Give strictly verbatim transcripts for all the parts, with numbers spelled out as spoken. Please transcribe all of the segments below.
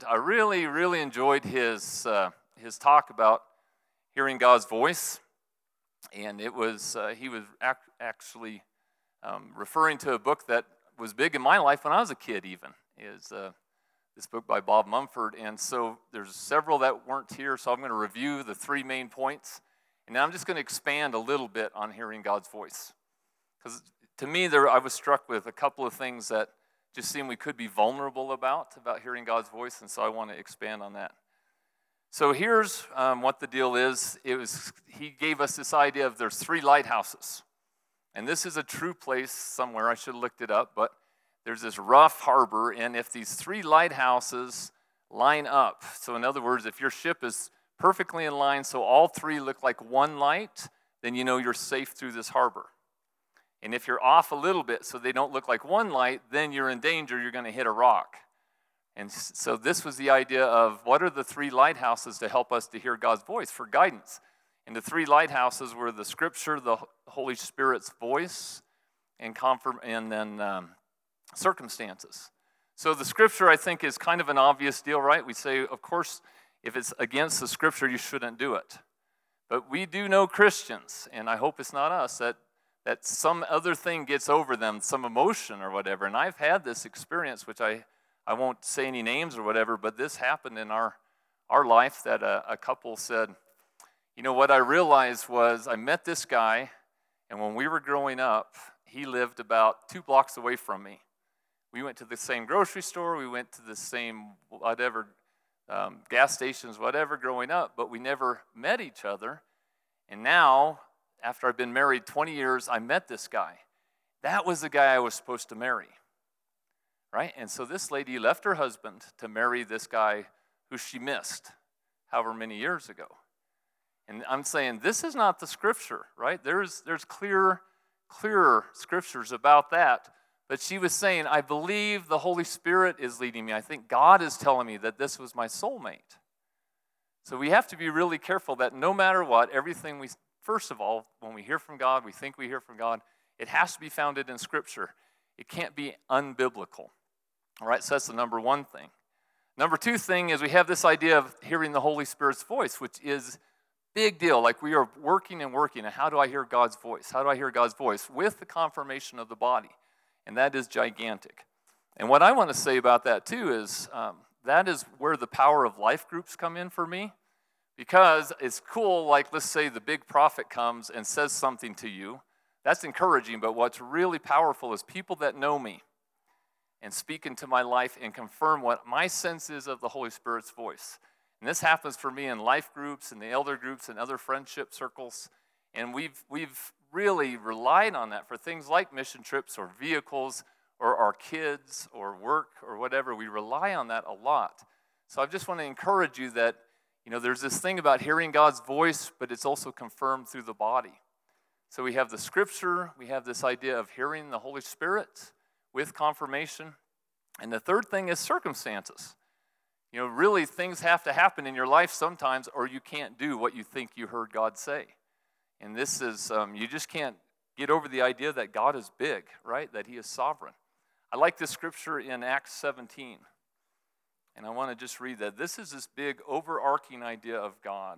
I really, really enjoyed his uh, his talk about hearing God's voice, and it was uh, he was ac- actually um, referring to a book that was big in my life when I was a kid. Even is uh, this book by Bob Mumford, and so there's several that weren't here. So I'm going to review the three main points, and now I'm just going to expand a little bit on hearing God's voice, because to me, there I was struck with a couple of things that just seem we could be vulnerable about, about hearing God's voice, and so I want to expand on that. So here's um, what the deal is. It was he gave us this idea of there's three lighthouses, and this is a true place somewhere. I should have looked it up, but there's this rough harbor, and if these three lighthouses line up, so in other words, if your ship is perfectly in line, so all three look like one light, then you know you're safe through this harbor. And if you're off a little bit so they don't look like one light, then you're in danger, you're going to hit a rock. And so this was the idea of what are the three lighthouses to help us to hear God's voice for guidance. And the three lighthouses were the Scripture, the Holy Spirit's voice, and confirm, and then um, circumstances. So the Scripture, I think, is kind of an obvious deal, right? We say, of course, if it's against the Scripture, you shouldn't do it. But we do know Christians, and I hope it's not us, that that some other thing gets over them, some emotion or whatever. And I've had this experience, which I, I won't say any names or whatever, but this happened in our, our life that a, a couple said, you know, what I realized was I met this guy, and when we were growing up, he lived about two blocks away from me. We went to the same grocery store, we went to the same whatever, um, gas stations, whatever, growing up, but we never met each other. And now, after I've been married twenty years, I met this guy. That was the guy I was supposed to marry, right? And so this lady left her husband to marry this guy who she missed however many years ago. And I'm saying this is not the Scripture, right? There's there's clear, clearer Scriptures about that. But she was saying, I believe the Holy Spirit is leading me. I think God is telling me that this was my soulmate. So we have to be really careful that no matter what, everything we First of all, when we hear from God, we think we hear from God, it has to be founded in Scripture. It can't be unbiblical. All right, so that's the number one thing. Number two thing is we have this idea of hearing the Holy Spirit's voice, which is big deal. Like we are working and working. And how do I hear God's voice? How do I hear God's voice? With the confirmation of the body. And that is gigantic. And what I want to say about that too is um, that is where the power of life groups come in for me. Because it's cool, like let's say the big prophet comes and says something to you. That's encouraging, but what's really powerful is people that know me and speak into my life and confirm what my sense is of the Holy Spirit's voice. And this happens for me in life groups and the elder groups and other friendship circles. And we've we've really relied on that for things like mission trips or vehicles or our kids or work or whatever. We rely on that a lot. So I just want to encourage you that you know, there's this thing about hearing God's voice, but it's also confirmed through the body. So we have the Scripture, we have this idea of hearing the Holy Spirit with confirmation. And the third thing is circumstances. You know, really things have to happen in your life sometimes or you can't do what you think you heard God say. And this is, um, you just can't get over the idea that God is big, right? That He is sovereign. I like this scripture in Acts seventeen. And I want to just read that. This is this big overarching idea of God.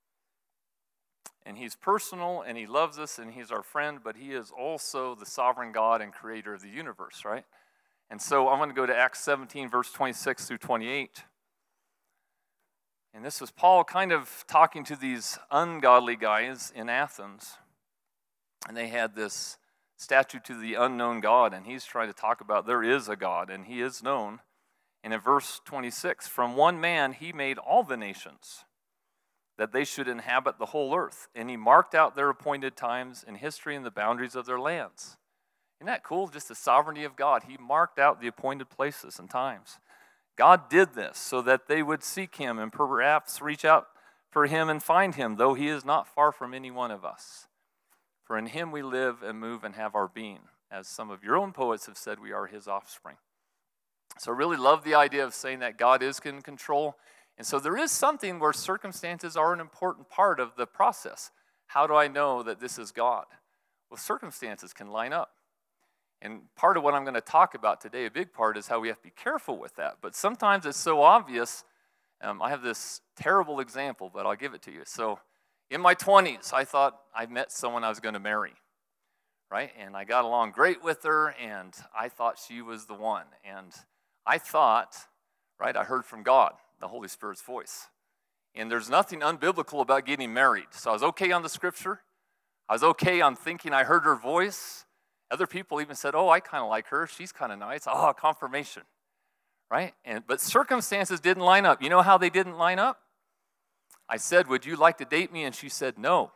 And He's personal, and He loves us, and He's our friend, but He is also the sovereign God and creator of the universe, right? And so I'm going to go to Acts seventeen, verse twenty-six through twenty-eight. And this was Paul kind of talking to these ungodly guys in Athens. And they had this statue to the unknown God, and he's trying to talk about there is a God, and He is known. And in verse twenty-six, from one man He made all the nations, that they should inhabit the whole earth. And He marked out their appointed times in history and the boundaries of their lands. Isn't that cool? Just the sovereignty of God. He marked out the appointed places and times. God did this so that they would seek Him and perhaps reach out for Him and find Him, though He is not far from any one of us. For in Him we live and move and have our being. As some of your own poets have said, we are His offspring. So I really love the idea of saying that God is in control. And so there is something where circumstances are an important part of the process. How do I know that this is God? Well, circumstances can line up. And part of what I'm going to talk about today, a big part, is how we have to be careful with that. But sometimes it's so obvious. Um, I have this terrible example, but I'll give it to you. So in my twenties, I thought I met someone I was going to marry, right? And I got along great with her, and I thought she was the one. And I thought, right, I heard from God, the Holy Spirit's voice. And there's nothing unbiblical about getting married. So I was okay on the scripture. I was okay on thinking I heard her voice. Other people even said, oh, I kind of like her. She's kind of nice. Oh, confirmation, right? And but circumstances didn't line up. You know how they didn't line up? I said, would you like to date me? And she said, no.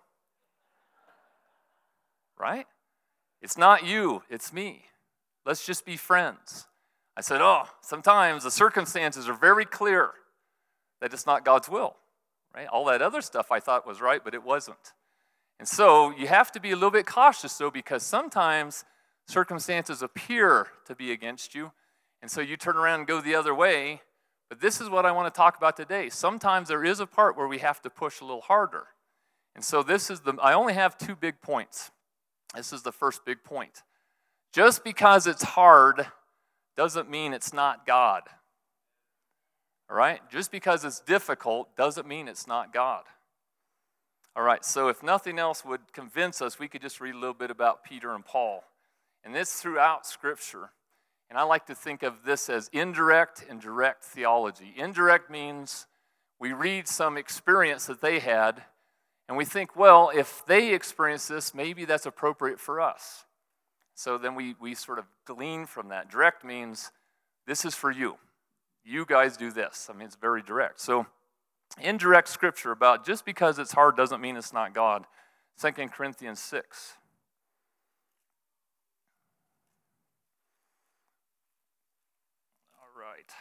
Right? It's not you, it's me. Let's just be friends. I said, oh, sometimes the circumstances are very clear that it's not God's will, right? All that other stuff I thought was right, but it wasn't. And so you have to be a little bit cautious, though, because sometimes circumstances appear to be against you, and so you turn around and go the other way. But this is what I want to talk about today. Sometimes there is a part where we have to push a little harder. And so this is the, I only have two big points. This is the first big point. Just because it's hard doesn't mean it's not God. All right? Just because it's difficult doesn't mean it's not God. All right, so if nothing else would convince us, we could just read a little bit about Peter and Paul. And this throughout Scripture. And I like to think of this as indirect and direct theology. Indirect means we read some experience that they had, and we think, well, if they experience this, maybe that's appropriate for us. So then we, we sort of glean from that. Direct means this is for you. You guys do this. I mean, it's very direct. So indirect Scripture about just because it's hard doesn't mean it's not God. Second Corinthians six. All right.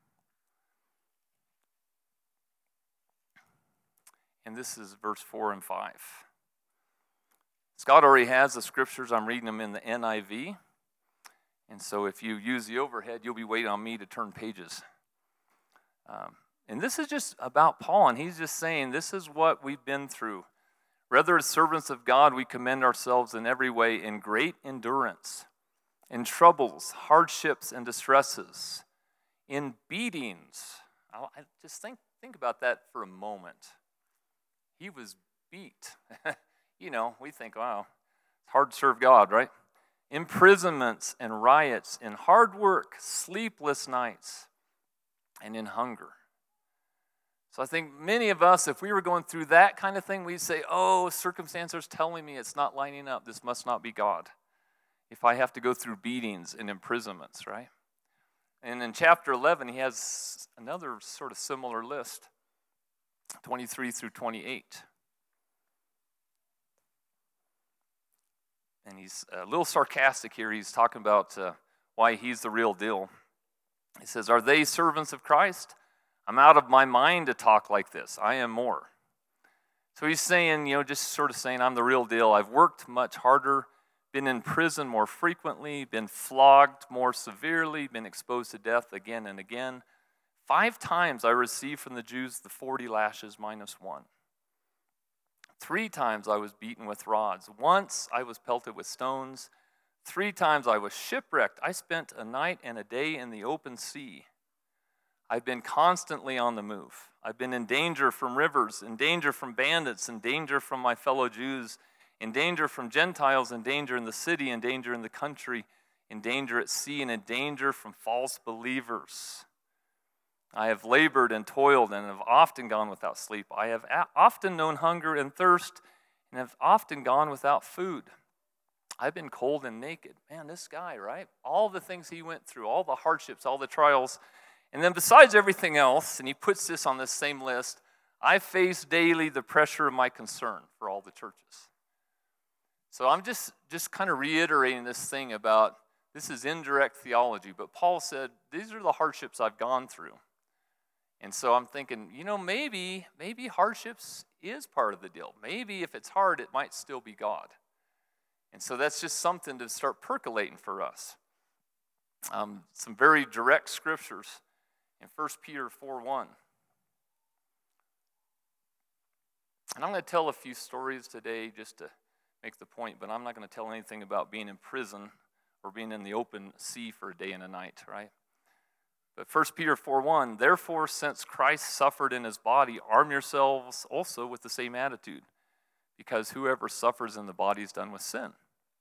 And this is verse four and five. Scott already has the scriptures. I'm reading them in the N I V. And so if you use the overhead, you'll be waiting on me to turn pages. Um, And this is just about Paul, and he's just saying this is what we've been through. Rather, as servants of God, we commend ourselves in every way in great endurance, in troubles, hardships, and distresses, in beatings. I just think, think about that for a moment. He was beat. You know, we think, wow, it's hard to serve God, right? Imprisonments and riots, in hard work, sleepless nights, and in hunger. So I think many of us, if we were going through that kind of thing, we'd say, oh, circumstances telling me it's not lining up. This must not be God. If I have to go through beatings and imprisonments, right? And in chapter eleven, he has another sort of similar list, twenty-three through twenty-eight. And he's a little sarcastic here. He's talking about uh, why he's the real deal. He says, are they servants of Christ? I'm out of my mind to talk like this. I am more. So he's saying, you know, just sort of saying, I'm the real deal. I've worked much harder, been in prison more frequently, been flogged more severely, been exposed to death again and again. Five times I received from the Jews the forty lashes minus one. Three times I was beaten with rods. Once I was pelted with stones. Three times I was shipwrecked. I spent a night and a day in the open sea. I've been constantly on the move. I've been in danger from rivers, in danger from bandits, in danger from my fellow Jews, in danger from Gentiles, in danger in the city, in danger in the country, in danger at sea, and in danger from false believers. I have labored and toiled and have often gone without sleep. I have often known hunger and thirst and have often gone without food. I've been cold and naked. Man, this guy, right? All the things he went through, all the hardships, all the trials. And then besides everything else, and he puts this on this same list, I face daily the pressure of my concern for all the churches. So I'm just, just kind of reiterating this thing about this is indirect theology, but Paul said, these are the hardships I've gone through. And so I'm thinking, you know, maybe, maybe hardships is part of the deal. Maybe if it's hard, it might still be God. And so that's just something to start percolating for us. Um, some very direct scriptures. In First Peter four one. And I'm going to tell a few stories today just to make the point, but I'm not going to tell anything about being in prison or being in the open sea for a day and a night, right? But First Peter four one, therefore, since Christ suffered in his body, arm yourselves also with the same attitude, because whoever suffers in the body is done with sin.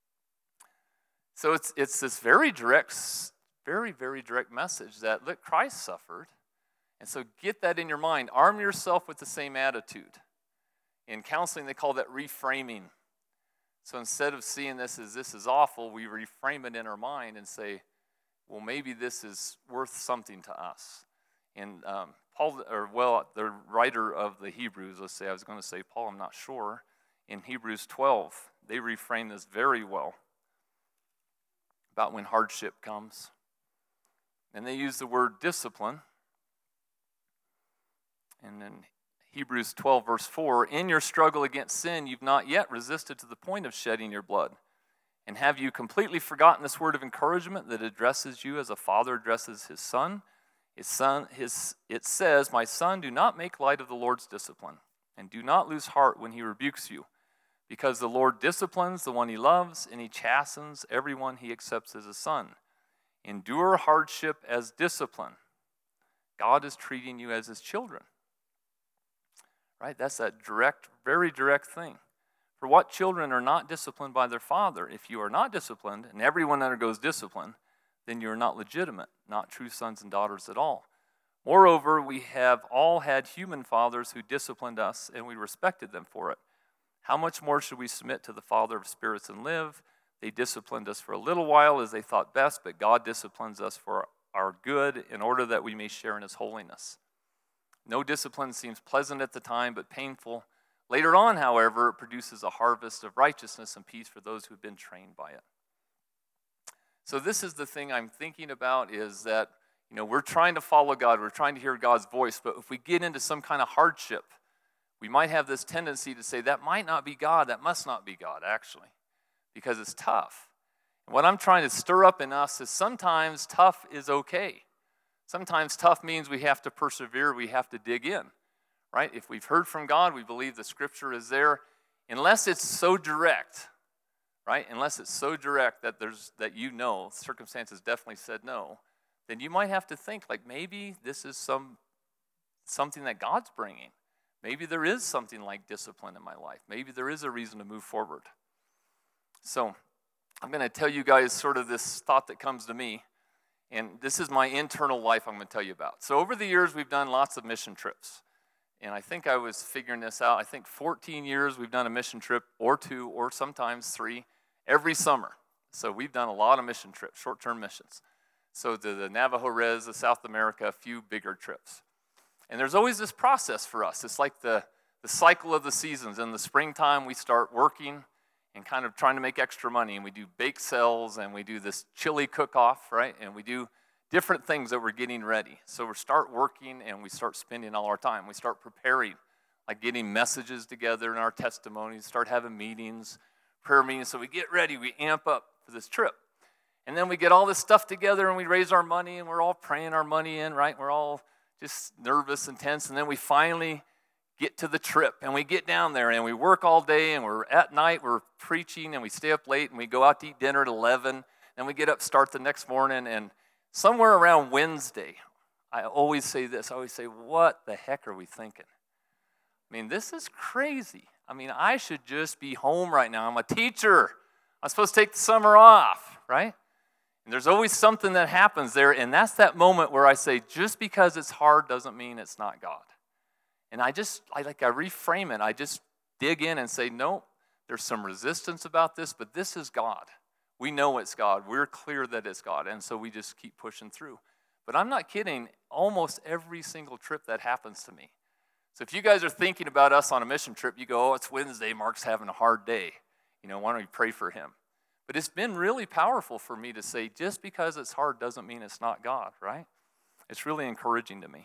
So it's it's this very direct, very, very direct message that, look, Christ suffered. And so get that in your mind. Arm yourself with the same attitude. In counseling, they call that reframing. So instead of seeing this as this is awful, we reframe it in our mind and say, well, maybe this is worth something to us. And um, Paul, or well, the writer of the Hebrews, let's say, I was going to say Paul, I'm not sure. In Hebrews twelve, they reframe this very well about when hardship comes. And they use the word discipline. And then Hebrews twelve, verse four, in your struggle against sin, you've not yet resisted to the point of shedding your blood. And have you completely forgotten this word of encouragement that addresses you as a father addresses his son? His son, his, it says, my son, do not make light of the Lord's discipline, and do not lose heart when he rebukes you, because the Lord disciplines the one he loves, and he chastens everyone he accepts as a son. Endure hardship as discipline. God is treating you as his children. Right? That's that direct, very direct thing. For what children are not disciplined by their father? If you are not disciplined, and everyone undergoes discipline, then you are not legitimate, not true sons and daughters at all. Moreover, we have all had human fathers who disciplined us, and we respected them for it. How much more should we submit to the Father of spirits and live? They disciplined us for a little while as they thought best, but God disciplines us for our good in order that we may share in his holiness. No discipline seems pleasant at the time, but painful. Later on, however, it produces a harvest of righteousness and peace for those who have been trained by it. So this is the thing I'm thinking about is that, you know, we're trying to follow God. We're trying to hear God's voice. But if we get into some kind of hardship, we might have this tendency to say, that might not be God. That must not be God, actually, because it's tough. And what I'm trying to stir up in us is sometimes tough is okay. Sometimes tough means we have to persevere. We have to dig in. Right? If we've heard from God, we believe the scripture is there. Unless it's so direct, right? Unless it's so direct that there's that you know, circumstances definitely said no, then you might have to think like maybe this is some something that God's bringing. Maybe there is something like discipline in my life. Maybe there is a reason to move forward. So I'm going to tell you guys sort of this thought that comes to me. And this is my internal life I'm going to tell you about. So over the years, we've done lots of mission trips. And I think I was figuring this out. I think fourteen years we've done a mission trip or two or sometimes three every summer. So we've done a lot of mission trips, short-term missions. So to the Navajo Res, the South America, a few bigger trips. And there's always this process for us. It's like the, the cycle of the seasons. In the springtime, we start working and kind of trying to make extra money. And we do bake sales and we do this chili cook-off, right? And we do different things that we're getting ready. So we start working and we start spending all our time. We start preparing, like getting messages together in our testimonies, start having meetings, prayer meetings. So we get ready, we amp up for this trip. And then we get all this stuff together and we raise our money and we're all praying our money in, right? We're all just nervous and tense. And then we finally get to the trip and we get down there and we work all day and we're at night, we're preaching and we stay up late and we go out to eat dinner at eleven. Then we get up, start the next morning, and somewhere around Wednesday, I always say this, I always say, what the heck are we thinking? I mean, this is crazy. I mean, I should just be home right now. I'm a teacher. I'm supposed to take the summer off, right? And there's always something that happens there, and that's that moment where I say, just because it's hard doesn't mean it's not God. And I just, I like, I reframe it. I just dig in and say, no, there's some resistance about this, but this is God. We know it's God. We're clear that it's God, and so we just keep pushing through. But I'm not kidding. Almost every single trip that happens to me. So if you guys are thinking about us on a mission trip, you go, oh, it's Wednesday. Mark's having a hard day. You know, why don't we pray for him? But it's been really powerful for me to say, just because it's hard doesn't mean it's not God, right? It's really encouraging to me.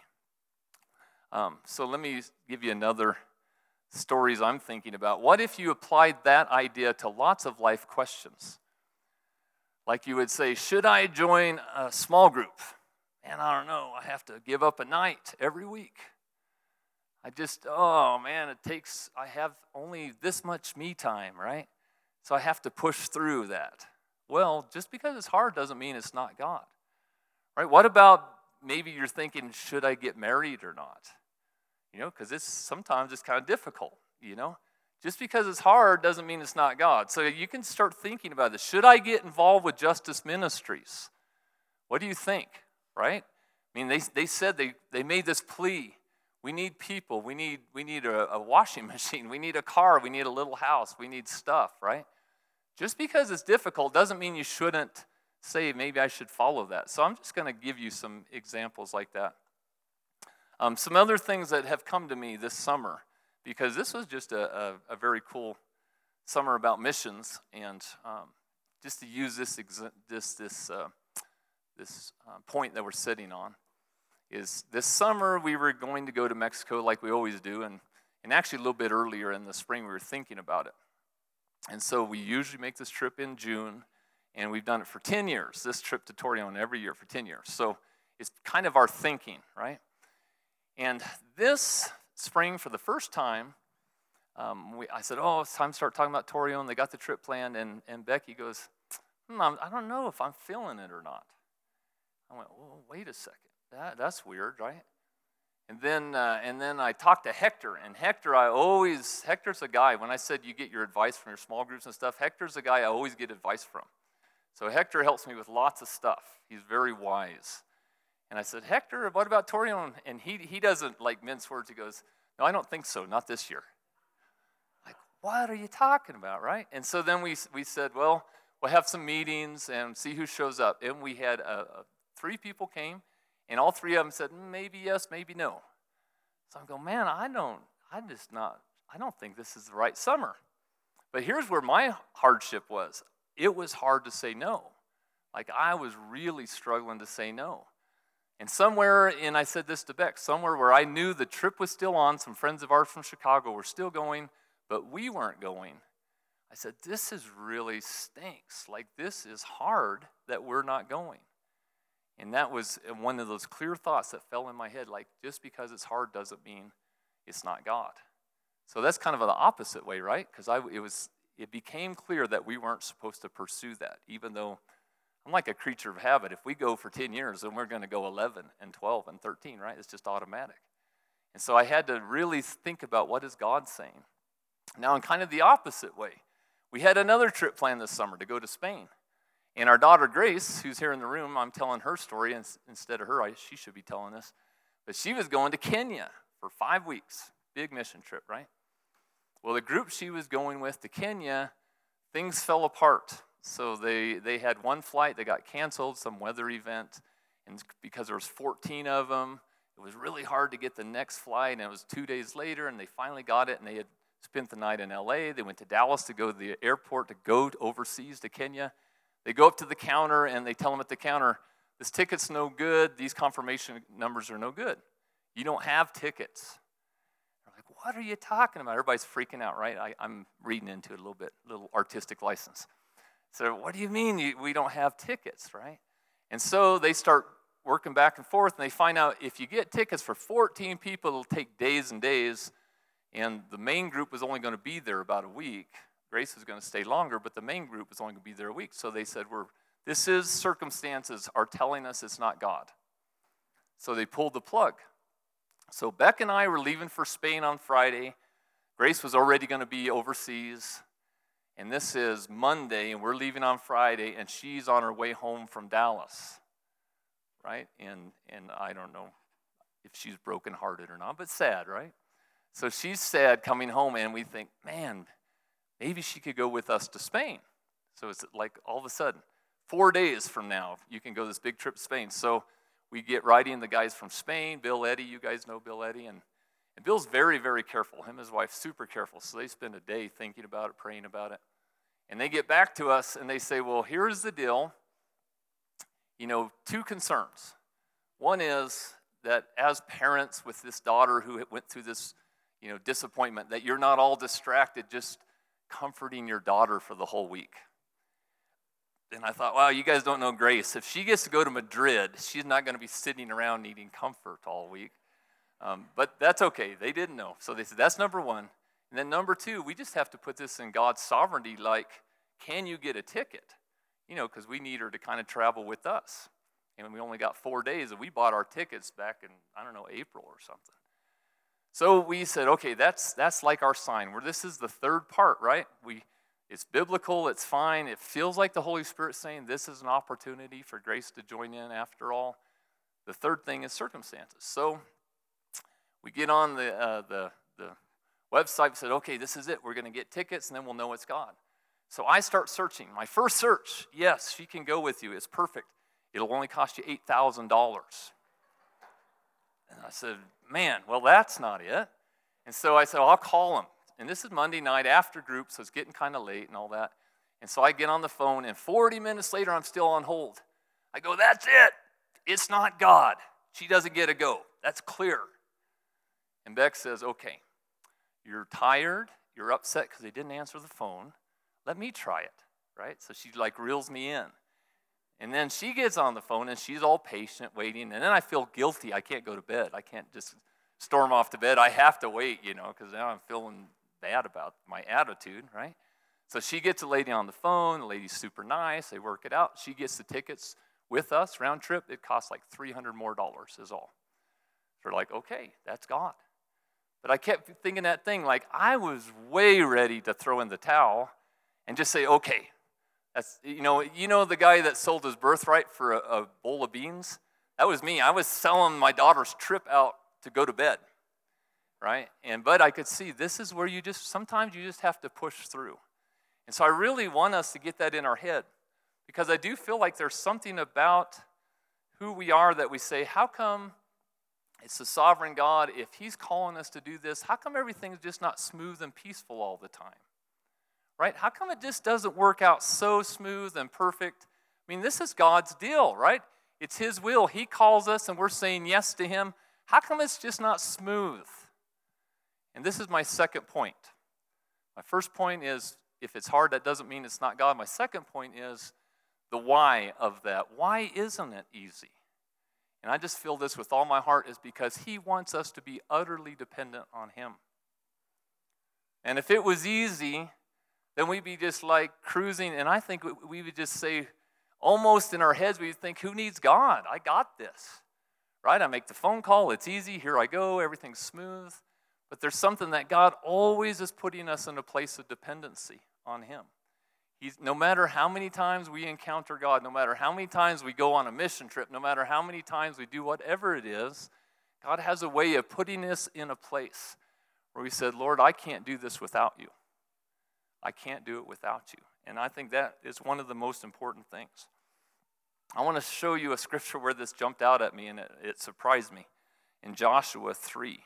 Um, so let me give you another stories I'm thinking about. What if you applied that idea to lots of life questions? Like you would say, should I join a small group? Man, I don't know. I have to give up a night every week. I just, oh man, it takes, I have only this much me time, right? So I have to push through that. Well, just because it's hard doesn't mean it's not God, right? What about maybe you're thinking, should I get married or not? You know, because it's sometimes it's kind of difficult, you know? Just because it's hard doesn't mean it's not God. So you can start thinking about this. Should I get involved with Justice Ministries? What do you think, right? I mean, they they said they, they made this plea. We need people. We need we need a, a washing machine. We need a car. We need a little house. We need stuff, right? Just because it's difficult doesn't mean you shouldn't say, maybe I should follow that. So I'm just going to give you some examples like that. Um, some other things that have come to me this summer, because this was just a, a, a very cool summer about missions, and um, just to use this exa- this this uh, this uh, point that we're sitting on, is this summer we were going to go to Mexico like we always do, and, and actually a little bit earlier in the spring we were thinking about it. And so we usually make this trip in June, and we've done it for ten years, this trip to Torreon every year for ten years. So it's kind of our thinking, right? And this spring, for the first time, um, we, I said, oh, it's time to start talking about Torreon. They got the trip planned, and, and Becky goes, hmm, I'm, I don't know if I'm feeling it or not. I went, well, wait a second. That, that's weird, right? And then uh, and then I talked to Hector, and Hector, I always, Hector's a guy, when I said you get your advice from your small groups and stuff, Hector's a guy I always get advice from. So Hector helps me with lots of stuff. He's very wise. And I said, Hector, what about Torreon? And he he doesn't like mince words. He goes, no, I don't think so, not this year. Like, what are you talking about, right? And so then we we said, well, we'll have some meetings and see who shows up. And we had a, a three people came, and all three of them said, maybe yes, maybe no. So I'm going, man, I don't, I'm just not, I don't think this is the right summer. But here's where my hardship was. It was hard to say no. Like, I was really struggling to say no. And somewhere, and I said this to Beck, somewhere where I knew the trip was still on, some friends of ours from Chicago were still going, but we weren't going. I said, this is really stinks. Like, this is hard that we're not going. And that was one of those clear thoughts that fell in my head, like, just because it's hard doesn't mean it's not God. So that's kind of the opposite way, right? Because I it was it became clear that we weren't supposed to pursue that, even though I'm like a creature of habit. If we go for ten years, then we're going to go eleven and twelve and thirteen, right? It's just automatic. And so I had to really think about, what is God saying? Now, in kind of the opposite way, we had another trip planned this summer to go to Spain. And our daughter Grace, who's here in the room, I'm telling her story instead of her. I, she should be telling this. But she was going to Kenya for five weeks. Big mission trip, right? Well, the group she was going with to Kenya, things fell apart. So they, they had one flight that got canceled, some weather event. And because there was fourteen of them, it was really hard to get the next flight. And it was two days later, and they finally got it. And they had spent the night in L A. They went to Dallas to go to the airport to go overseas to Kenya. They go up to the counter, and they tell them at the counter, this ticket's no good. These confirmation numbers are no good. You don't have tickets. They're like, what are you talking about? Everybody's freaking out, right? I, I'm reading into it a little bit, a little artistic license. So what do you mean you, we don't have tickets, right? And so they start working back and forth, and they find out if you get tickets for fourteen people, it'll take days and days, and the main group was only going to be there about a week. Grace was going to stay longer, but the main group was only going to be there a week. So they said, "We're this is circumstances are telling us it's not God." So they pulled the plug. So Beck and I were leaving for Spain on Friday. Grace was already going to be overseas. And this is Monday, and we're leaving on Friday, and she's on her way home from Dallas, right? And and I don't know if she's brokenhearted or not, but sad, right? So she's sad coming home, and we think, man, maybe she could go with us to Spain. So it's like all of a sudden, four days from now, you can go this big trip to Spain. So we get riding the guys from Spain, Bill Eddy, you guys know Bill Eddy, and, and Bill's very, very careful. Him and his wife, super careful. So they spend a day thinking about it, praying about it. And they get back to us, and they say, well, here's the deal. You know, two concerns. One is that as parents with this daughter who went through this, you know, disappointment, that you're not all distracted just comforting your daughter for the whole week. And I thought, wow, you guys don't know Grace. If she gets to go to Madrid, she's not going to be sitting around needing comfort all week. Um, but that's okay. They didn't know. So they said, that's number one. And then number two, we just have to put this in God's sovereignty, like, can you get a ticket? you know, because we need her to kind of travel with us. And we only got four days, and we bought our tickets back in, I don't know, April or something. So we said, okay, that's that's like our sign, where this is the third part, right? We, it's biblical, it's fine. It feels like the Holy Spirit saying this is an opportunity for Grace to join in after all. The third thing is circumstances. So we get on the uh, the the website and said, okay, this is it. We're going to get tickets, and then we'll know it's God. So I start searching. My first search, yes, she can go with you. It's perfect. It'll only cost you eight thousand dollars. And I said, man, well, that's not it. And so I said, well, I'll call him. And this is Monday night after group, so it's getting kind of late and all that. And so I get on the phone, and forty minutes later, I'm still on hold. I go, that's it. It's not God. She doesn't get a go. That's clear. And Beck says, okay, you're tired. You're upset because they didn't answer the phone. Let me try it, right? So she like reels me in. And then she gets on the phone, and she's all patient, waiting. And then I feel guilty. I can't go to bed. I can't just storm off to bed. I have to wait, you know, because now I'm feeling bad about my attitude, right? So she gets a lady on the phone. The lady's super nice. They work it out. She gets the tickets with us, round trip. It costs like three hundred more dollars is all. So we're like, okay, that's God. But I kept thinking that thing, like I was way ready to throw in the towel and just say, okay, that's, you know, you know the guy that sold his birthright for a, a bowl of beans? That was me. I was selling my daughter's trip out to go to bed, right? And but I could see this is where you just, sometimes you just have to push through. And so I really want us to get that in our head, because I do feel like there's something about who we are that we say, how come it's the sovereign God, if he's calling us to do this, how come everything's just not smooth and peaceful all the time? Right? How come it just doesn't work out so smooth and perfect? I mean, this is God's deal, right? It's his will. He calls us and we're saying yes to him. How come it's just not smooth? And this is my second point. My first point is, if it's hard, that doesn't mean it's not God. My second point is the why of that. Why isn't it easy? And I just feel this with all my heart is because he wants us to be utterly dependent on him. And if it was easy, then we'd be just like cruising, and I think we would just say, almost in our heads, we would think, who needs God? I got this, right? I make the phone call, it's easy, here I go, everything's smooth. But there's something that God always is putting us in a place of dependency on him. He's, no matter how many times we encounter God, no matter how many times we go on a mission trip, no matter how many times we do whatever it is, God has a way of putting us in a place where we said, Lord, I can't do this without you. I can't do it without you. And I think that is one of the most important things. I want to show you a scripture where this jumped out at me and it, it surprised me. In Joshua three.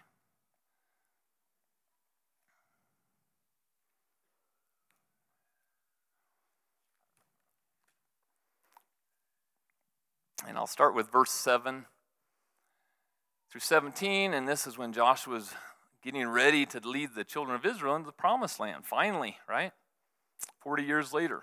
And I'll start with verse seven through seventeen, and this is when Joshua's getting ready to lead the children of Israel into the promised land, finally, right? forty years later.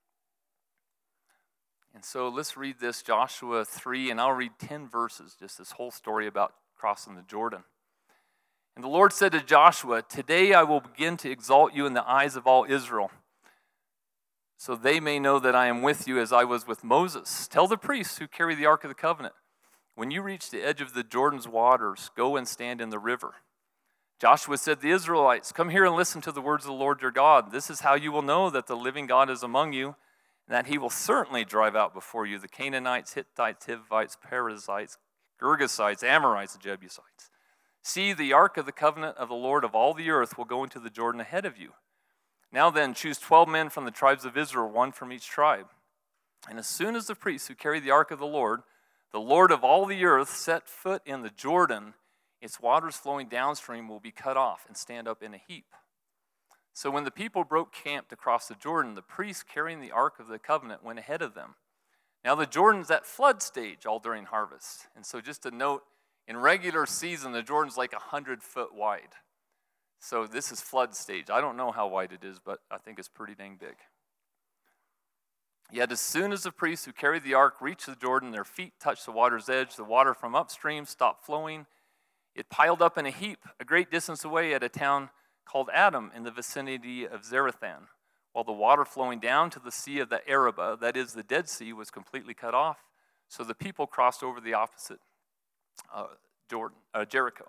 And so let's read this, Joshua three, and I'll read ten verses, just this whole story about crossing the Jordan. And the Lord said to Joshua, today I will begin to exalt you in the eyes of all Israel, so they may know that I am with you as I was with Moses. Tell the priests who carry the Ark of the Covenant, when you reach the edge of the Jordan's waters, go and stand in the river. Joshua said to the Israelites, come here and listen to the words of the Lord your God. This is how you will know that the living God is among you, and that he will certainly drive out before you the Canaanites, Hittites, Hivites, Perizzites, Girgasites, Amorites, and Jebusites. See, the ark of the covenant of the Lord of all the earth will go into the Jordan ahead of you. Now then, choose twelve men from the tribes of Israel, one from each tribe. And as soon as the priests who carry the ark of the Lord, the Lord of all the earth, set foot in the Jordan, its waters flowing downstream will be cut off and stand up in a heap. So when the people broke camp to cross the Jordan, the priests carrying the Ark of the Covenant went ahead of them. Now the Jordan's at flood stage all during harvest. And so just a note, in regular season, the Jordan's like one hundred foot wide. So this is flood stage. I don't know how wide it is, but I think it's pretty dang big. Yet as soon as the priests who carried the ark reached the Jordan, their feet touched the water's edge, the water from upstream stopped flowing. It piled up in a heap a great distance away at a town called Adam in the vicinity of Zarethan, while the water flowing down to the Sea of the Arabah, that is the Dead Sea, was completely cut off. So the people crossed over the opposite uh, Jordan, uh, Jericho.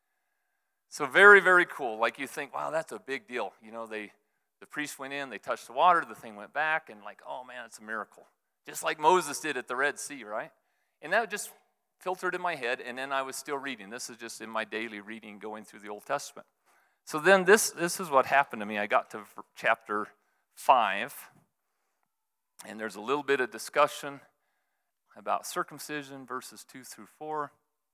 So very, very cool. Like you think, wow, that's a big deal. You know, they the priest went in, they touched the water, the thing went back, and like, oh man, it's a miracle. Just like Moses did at the Red Sea, right? And that just filtered in my head, and then I was still reading. This is just in my daily reading going through the Old Testament. So then this, this is what happened to me. I got to chapter five, and there's a little bit of discussion about circumcision, verses two through four.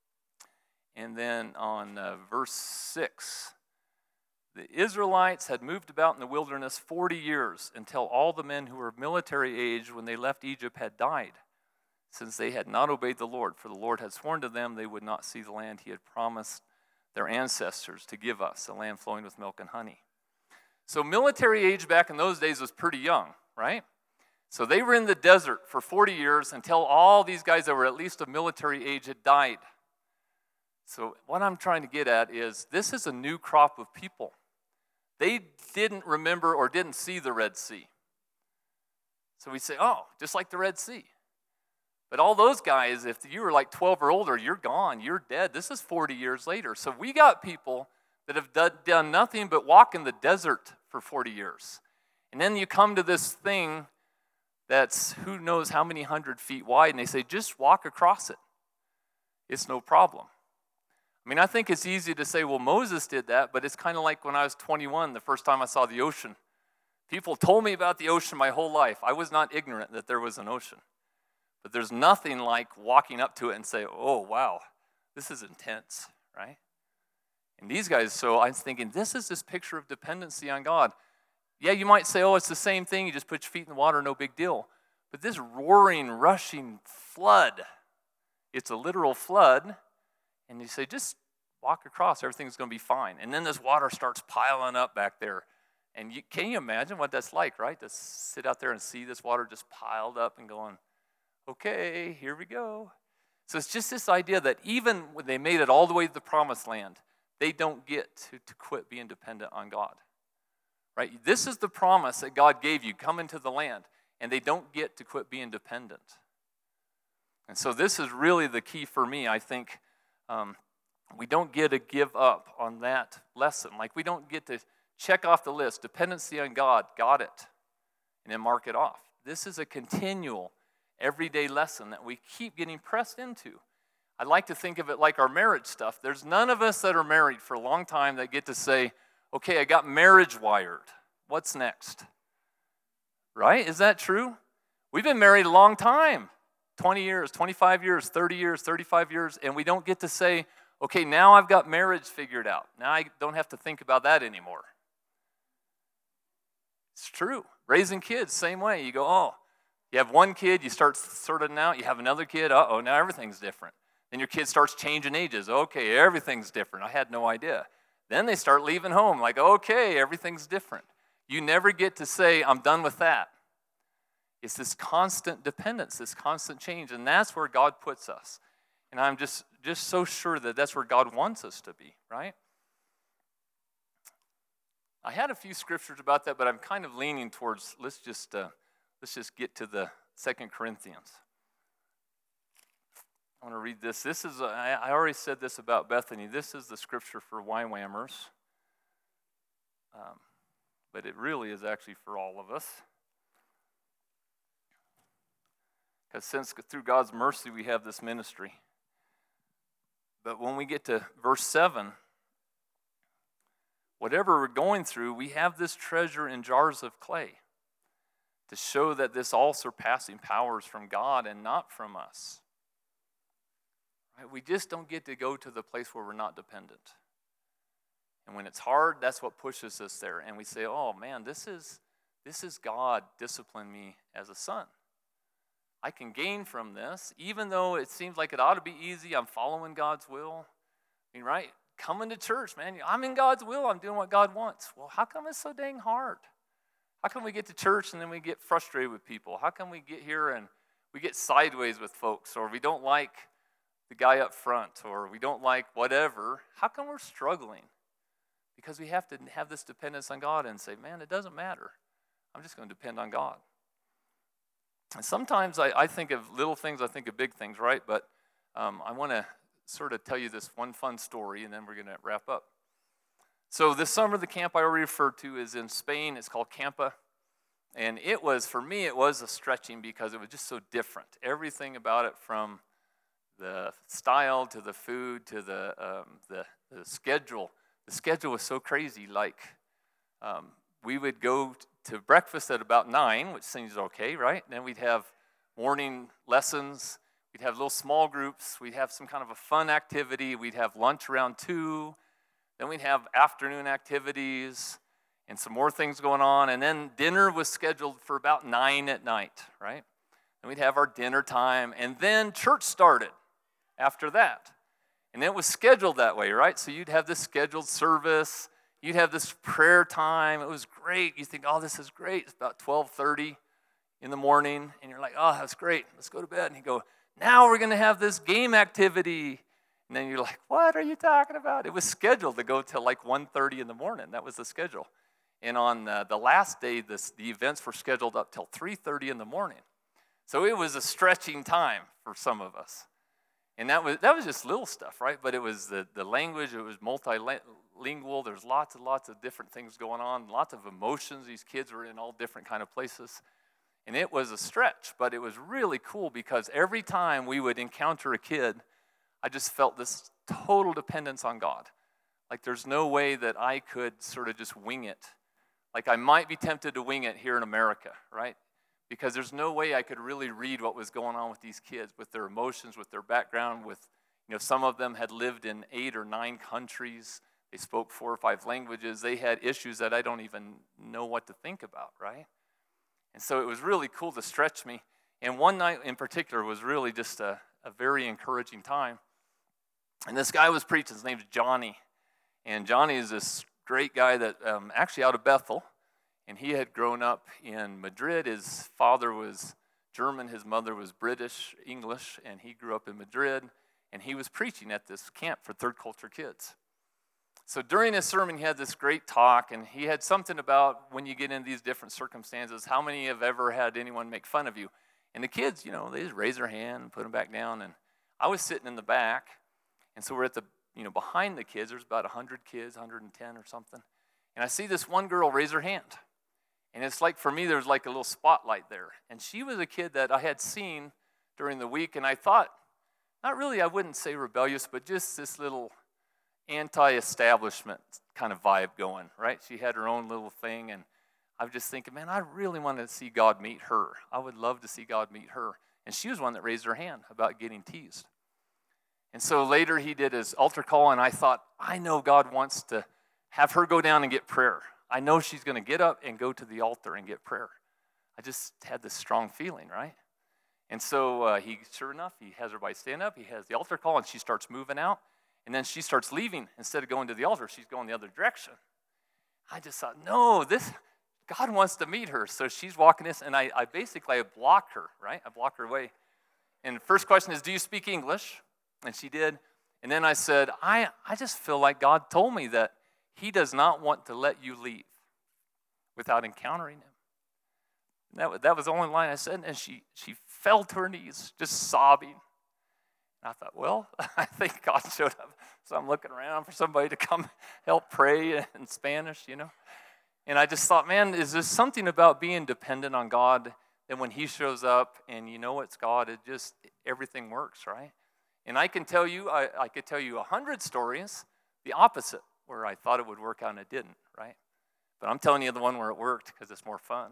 And then on uh, verse six, the Israelites had moved about in the wilderness forty years until all the men who were of military age when they left Egypt had died, since they had not obeyed the Lord. For the Lord had sworn to them they would not see the land he had promised their ancestors to give us, a land flowing with milk and honey. So military age back in those days was pretty young, right? So they were in the desert for forty years until all these guys that were at least of military age had died. So what I'm trying to get at is this is a new crop of people. They didn't remember or didn't see the Red Sea. So we say, oh, just like the Red Sea. But all those guys, if you were like twelve or older, you're gone, you're dead. This is forty years later. So we got people that have done nothing but walk in the desert for forty years. And then you come to this thing that's who knows how many hundred feet wide, and they say, just walk across it. It's no problem. I mean, I think it's easy to say, well, Moses did that, but it's kind of like when I was twenty-one, the first time I saw the ocean. People told me about the ocean my whole life. I was not ignorant that there was an ocean. But there's nothing like walking up to it and say, oh, wow, this is intense, right? And these guys, so I was thinking, this is this picture of dependency on God. Yeah, you might say, oh, it's the same thing. You just put your feet in the water, no big deal. But this roaring, rushing flood, it's a literal flood. And you say, just walk across, everything's going to be fine. And then this water starts piling up back there. And you, can you imagine what that's like, right? To sit out there and see this water just piled up and going, okay, here we go. So it's just this idea that even when they made it all the way to the promised land, they don't get to, to quit being dependent on God, right? This is the promise that God gave you, come into the land, and they don't get to quit being dependent. And so this is really the key for me, I think. Um, we don't get to give up on that lesson. Like we don't get to check off the list, dependency on God, got it, and then mark it off. This is a continual, everyday lesson that we keep getting pressed into. I like to think of it like our marriage stuff. There's none of us that are married for a long time that get to say, okay, I got marriage wired. What's next? Right? Is that true? We've been married a long time. twenty years, twenty-five years, thirty years, thirty-five years, and we don't get to say, okay, now I've got marriage figured out. Now I don't have to think about that anymore. It's true. Raising kids, same way. You go, oh, you have one kid, you start sorting out. You have another kid, uh-oh, now everything's different. Then your kid starts changing ages. Okay, everything's different. I had no idea. Then they start leaving home, like, okay, everything's different. You never get to say, I'm done with that. It's this constant dependence, this constant change, and that's where God puts us. And I'm just, just so sure that that's where God wants us to be, right? I had a few scriptures about that, but I'm kind of leaning towards, let's just, uh, let's just get to the Second Corinthians. I want to read this. This is, a, I already said this about Bethany. This is the scripture for Y WAMers. Um, but it really is actually for all of us. Because since through God's mercy we have this ministry. But when we get to verse seven, whatever we're going through, we have this treasure in jars of clay to show that this all-surpassing power is from God and not from us. Right? We just don't get to go to the place where we're not dependent. And when it's hard, that's what pushes us there. And we say, oh man, this is, this is God disciplining me as a son. I can gain from this, even though it seems like it ought to be easy. I'm following God's will. I mean, right? Coming to church, man. I'm in God's will. I'm doing what God wants. Well, how come it's so dang hard? How come we get to church and then we get frustrated with people? How come we get here and we get sideways with folks, or we don't like the guy up front, or we don't like whatever? How come we're struggling? Because we have to have this dependence on God and say, man, it doesn't matter. I'm just going to depend on God. And sometimes I, I think of little things, I think of big things, right? But um, I want to sort of tell you this one fun story, and then we're going to wrap up. So this summer, the camp I already referred to is in Spain. It's called Campa. And it was, for me, it was a stretching because it was just so different. Everything about it, from the style to the food to the um, the, the schedule. The schedule was so crazy. Like, um, we would go to breakfast at about nine, which seems okay, right? And then we'd have morning lessons. We'd have little small groups. We'd have some kind of a fun activity. We'd have lunch around two. Then we'd have afternoon activities and some more things going on. And then dinner was scheduled for about nine at night, right? And we'd have our dinner time. And then church started after that. And it was scheduled that way, right? So you'd have this scheduled service. You'd have this prayer time. It was great. You think, oh, this is great. It's about twelve thirty in the morning. And you're like, oh, that's great. Let's go to bed. And you go, now we're going to have this game activity. And then you're like, what are you talking about? It was scheduled to go till like one thirty in the morning. That was the schedule. And on uh, the last day, this, the events were scheduled up till three thirty in the morning. So it was a stretching time for some of us. And that was that was just little stuff, right? But it was the, the language, it was multilingual. There's lots and lots of different things going on, lots of emotions. These kids were in all different kind of places. And it was a stretch, but it was really cool because every time we would encounter a kid, I just felt this total dependence on God. Like there's no way that I could sort of just wing it. Like I might be tempted to wing it here in America, right? Because there's no way I could really read what was going on with these kids, with their emotions, with their background, with, you know, some of them had lived in eight or nine countries. They spoke four or five languages. They had issues that I don't even know what to think about, right? And so it was really cool to stretch me. And one night in particular was really just a, a very encouraging time. And this guy was preaching. His name's Johnny. And Johnny is this great guy that um, actually out of Bethel. And he had grown up in Madrid. His father was German. His mother was British, English. And he grew up in Madrid. And he was preaching at this camp for third culture kids. So during his sermon, he had this great talk. And he had something about when you get into these different circumstances, how many have ever had anyone make fun of you? And the kids, you know, they just raise their hand and put them back down. And I was sitting in the back. And so we're at the, you know, behind the kids. There's about one hundred kids, one hundred ten or something. And I see this one girl raise her hand. And it's like, for me, there's like a little spotlight there. And she was a kid that I had seen during the week. And I thought, not really, I wouldn't say rebellious, but just this little anti-establishment kind of vibe going, right? She had her own little thing. And I was just thinking, man, I really want to see God meet her. I would love to see God meet her. And she was one that raised her hand about getting teased. And so later he did his altar call, and I thought, I know God wants to have her go down and get prayer. I know she's going to get up and go to the altar and get prayer. I just had this strong feeling, right? And so uh, he, sure enough, he has everybody stand up. He has the altar call, and she starts moving out. And then she starts leaving. Instead of going to the altar, she's going the other direction. I just thought, no, this God wants to meet her. So she's walking this, and I, I basically I block her, right? I block her away. And the first question is, do you speak English? And she did. And then I said, I, I just feel like God told me that he does not want to let you leave without encountering him. And that, that was the only line I said. And she, she fell to her knees, just sobbing. And I thought, well, I think God showed up. So I'm looking around for somebody to come help pray in Spanish, you know. And I just thought, man, is there something about being dependent on God that when he shows up and you know it's God, it just, everything works, right? And I can tell you, I, I could tell you a hundred stories, the opposite, where I thought it would work out and it didn't, right? But I'm telling you the one where it worked because it's more fun.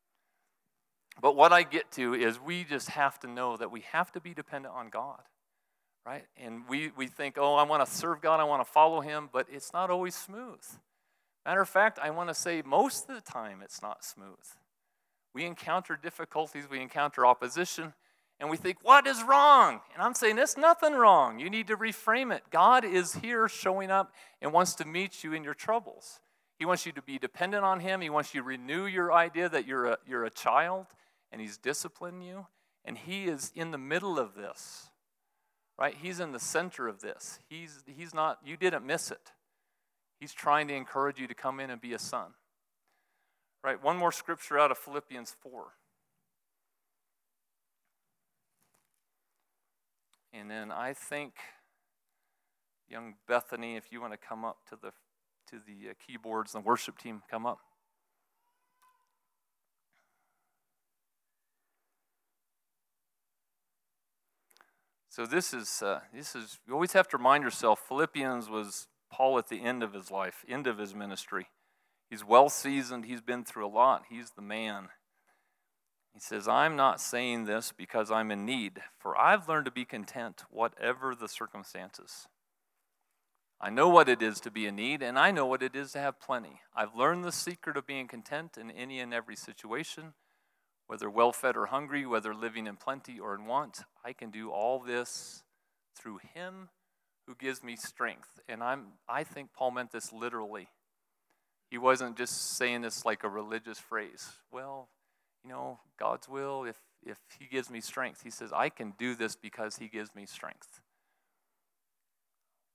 But what I get to is we just have to know that we have to be dependent on God, right? And we, we think, oh, I want to serve God, I want to follow him, but it's not always smooth. Matter of fact, I want to say most of the time it's not smooth. We encounter difficulties, we encounter opposition, and we think, what is wrong? And I'm saying, there's nothing wrong. You need to reframe it. God is here showing up and wants to meet you in your troubles. He wants you to be dependent on him. He wants you to renew your idea that you're a, you're a child and he's disciplining you. And he is in the middle of this, right? He's in the center of this. He's, he's not, you didn't miss it. He's trying to encourage you to come in and be a son. Right, one more scripture out of Philippians four. And then I think, young Bethany, if you want to come up to the to the uh, keyboards and the worship team, come up. So this is uh, this is you always have to remind yourself. Philippians was Paul at the end of his life, end of his ministry. He's well seasoned. He's been through a lot. He's the man. He says, I'm not saying this because I'm in need, for I've learned to be content, whatever the circumstances. I know what it is to be in need, and I know what it is to have plenty. I've learned the secret of being content in any and every situation, whether well-fed or hungry, whether living in plenty or in want. I can do all this through him who gives me strength. And I'm, I think Paul meant this literally. He wasn't just saying this like a religious phrase. Well, you know, God's will, if, if he gives me strength. He says, I can do this because he gives me strength.